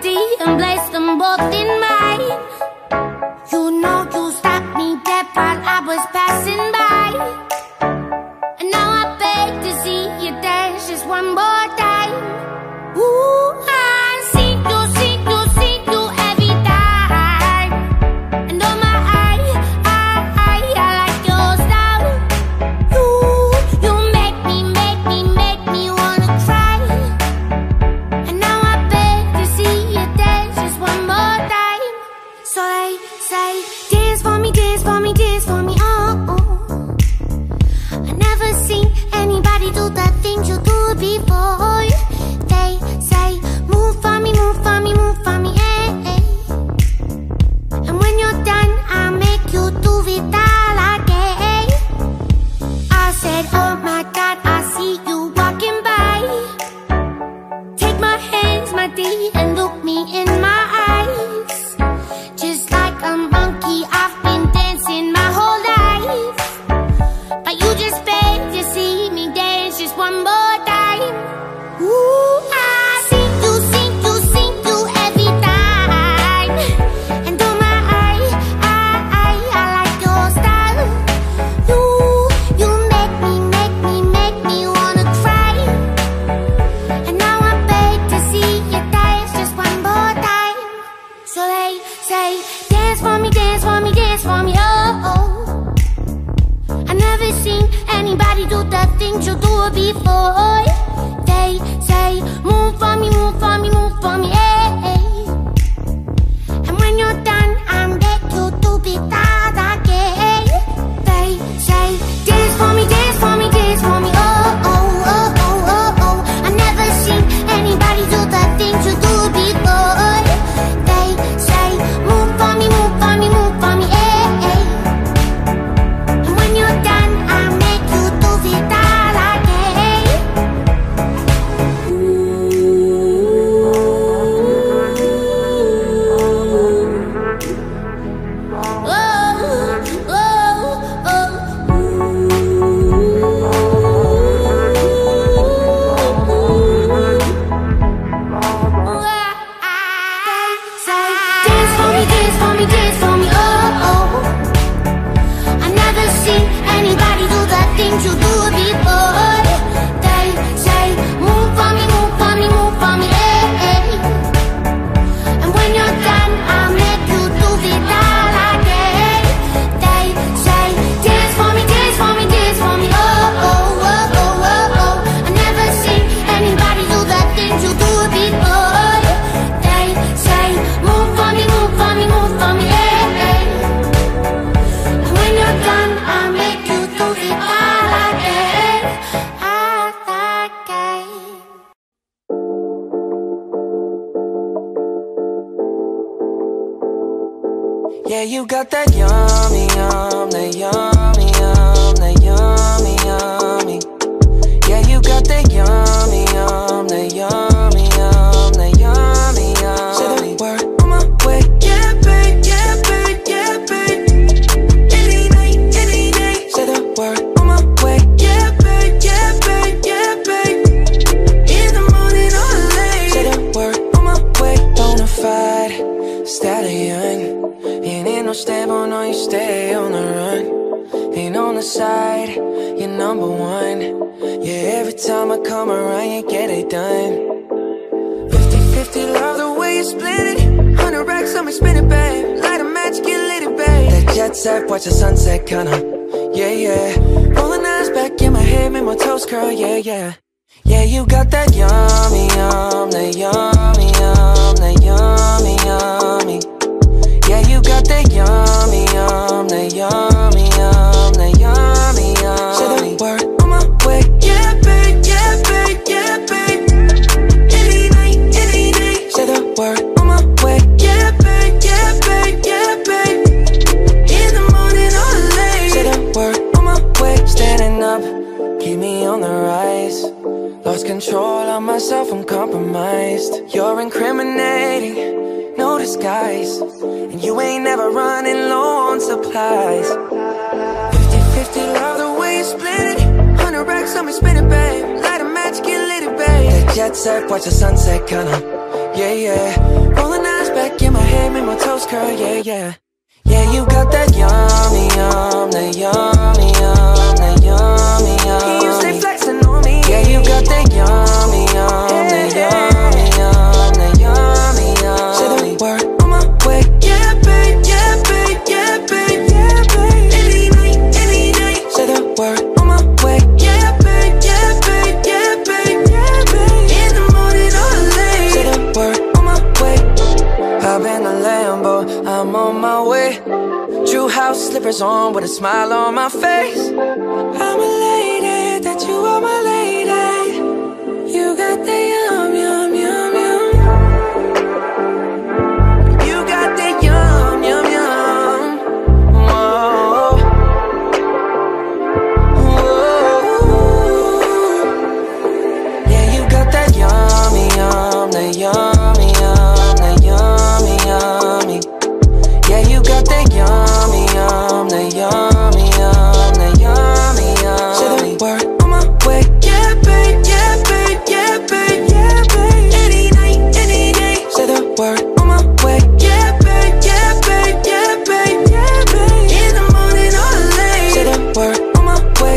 melody and place them both in mine. You know you stopped me dead while I was passing by, and now I beg to see you dance just one more time. Ooh, I see you every time. And oh my, I like your style. You make me wanna cry. And now I beg to see you dance just one more time. So they say, dance for me, dance for me, dance for me, oh, oh. I never seen anybody do the things you do before. They say, move for me, move for me, move for me, eh, eh. And when you're done, I'll make you do it all again. I said, oh my God, I see you walking by. Take my hands, my dear, and look me in my eyes. Just like a monkey, I've been dancing my whole life, but you just beg to see me dance just one more time. Ooh, I see you every time. And oh my, I like your style. You make me wanna cry. And now I beg to see you dance just one more time. So they say, dance for me, dance for me, dance for me, oh, oh. I never seen anybody do the things you do before. They say, move for me, move for me, move for me, eh, eh. And when you're done, I'll make you do it all again. They say, dance for me, dance for me, dance for me, oh, oh, oh, oh, oh, oh. I never seen anybody do the things you do before. They say, move for me, move for me, move for me, eh, eh. And when you're done, I'll make you do it all again. You do before. They say, move for me, move for me, move for me, eh, eh. And when you're done, I'll make you do it all again. They say, dance for me, dance for me, dance for me, oh, oh, oh, oh, oh, oh. I never seen anybody do the things you do before. They say, move for me, move for me, move for me, eh, eh. And when you're done, I'll make you do it all. Yeah, you got that yummy, yum, that yummy, yum, that yummy, yummy. Yeah, you got that yummy, yum, that yummy, yum, that yummy, yummy. Say the word on my way. Yeah, babe, yeah, babe, yeah, babe. Any night, any day. Say the word on my way. Yeah, babe, yeah, babe, yeah, babe. In the morning or late. Say the word on my way. Bonafide stallion. Ain't no stable, no, you stay on the run. Ain't on the side, you're number one. Yeah, every time I come around, you get it done. 50-50, love the way you split it. 100 racks on me, spin it, babe. Light a match, get lit, babe. That jet set, watch the sunset, kinda. Yeah, yeah. Rolling eyes back in my head, make my toes curl, yeah, yeah. Yeah, you got that yummy, yum, that yummy, yum, that yummy, yummy. Yeah, you got that yummy, yum, that yummy, yum, that yummy, yummy. Say the word on my way. Yeah, babe, yeah, babe, yeah, babe. Any night, any day. Say the word on my way. Yeah, babe, yeah, babe, yeah, babe. In the morning or late. Say the word on my way. Standing up, keep me on the rise. Lost control of myself, I'm compromised. You're incriminating, no disguise. And you ain't never running low on supplies. 50-50, love the way you split it. 100 racks on me, spin it, babe. Light a match, get lit, babe. That jet set, watch the sunset, kinda. Yeah, yeah. back in my head, make my toes curl, yeah, yeah. Yeah, you got that yummy, yum, that yummy, yum, that yummy, yum. You stay flexing on me. Yeah, you got that yummy, yum, that yummy, yum, that yummy, yum. Say the word on my way. Yeah, babe, yeah, babe, yeah, babe, yeah, babe. Any night, any night. Say the word on my way. Yeah, babe, yeah, babe, yeah, babe, yeah, babe. In the morning or late. Say the word on my way. Hop in the Lambo, I'm on my way. True house slippers on with a smile on my face. I'm elated that you are my lady. You got the yum, yum, yum, yum. You got the yum, yum, yum. Whoa. Whoa. Yeah, you got that yummy, yum, that yummy, yum, that yummy, yummy. Yeah, you got that yummy, yum, that yummy, yum, that yummy, yum. Say the word on my way. Yeah, babe, yeah, babe, yeah, babe, yeah, babe. Any night, any day. Say the word on my way. Yeah, babe, yeah, babe, yeah, babe, yeah, babe. In the morning or late. Say the word on my way.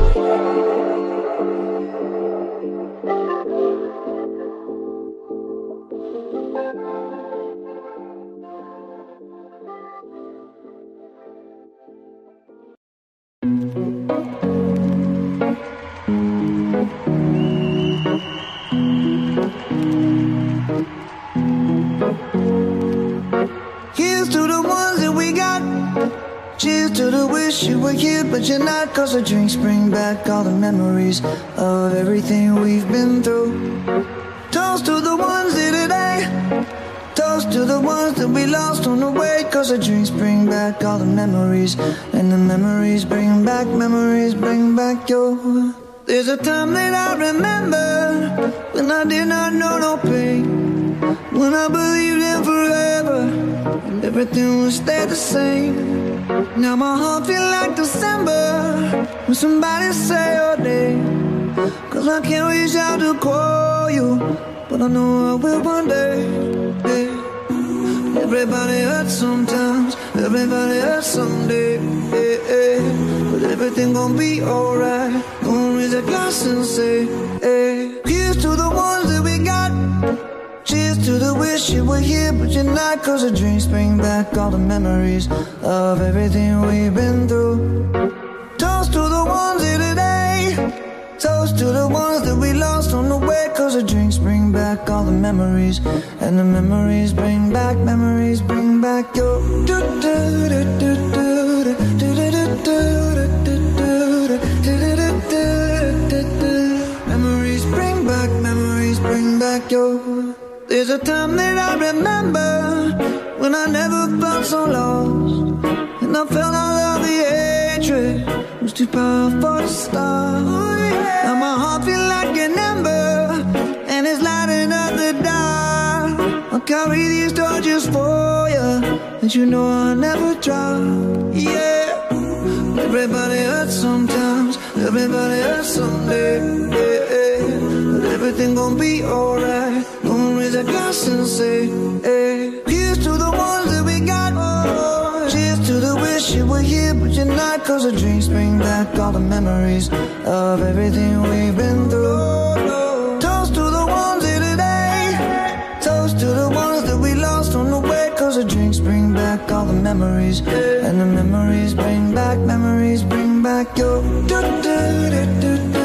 Here's to the ones that we got. Cheers to the wish you were here but you're not. Cause the drinks bring back all the memories of everything we've been through. Toast to the ones here today. Toast to the ones that we lost on the way. Cause the drinks bring back all the memories. And the memories bring back your. There's a time that I remember when I did not know no pain, when I believed in forever and everything would stay the same. Now my heart feel like December when somebody say your name. Cause I can't reach out to call you, but I know I will one day, yeah. Everybody hurts sometimes, everybody hurts someday, yeah, yeah. But everything gon' be alright. Gonna raise a glass and say, hey. Here's to the ones that we got. Cheers to the wish you were here but you're not. Cause the drinks bring back all the memories of everything we've been through. Toast to the ones here today. Toast to the ones that we lost on the way. Cause the drinks bring back all the memories. And the memories bring back your. Memories bring back your. There's a time that I remember when I never felt so lost, and I felt all of the hatred was too powerful to stop. Now my heart feel like an ember, and it's lighting up the dark. I'll carry these torches for you, and you know I'll never drop. Yeah, everybody hurts sometimes, everybody hurts someday, yeah, yeah. But everything gon' be alright. Gonna raise a glass and say, hey. Here's to the ones that we got. Oh, cheers to the wish you were here but you're not. Cause the drinks bring back all the memories of everything we've been through. Toast to the ones here today. Toast to the ones that we lost on the way. Cause the drinks bring back all the memories. And the memories bring back your.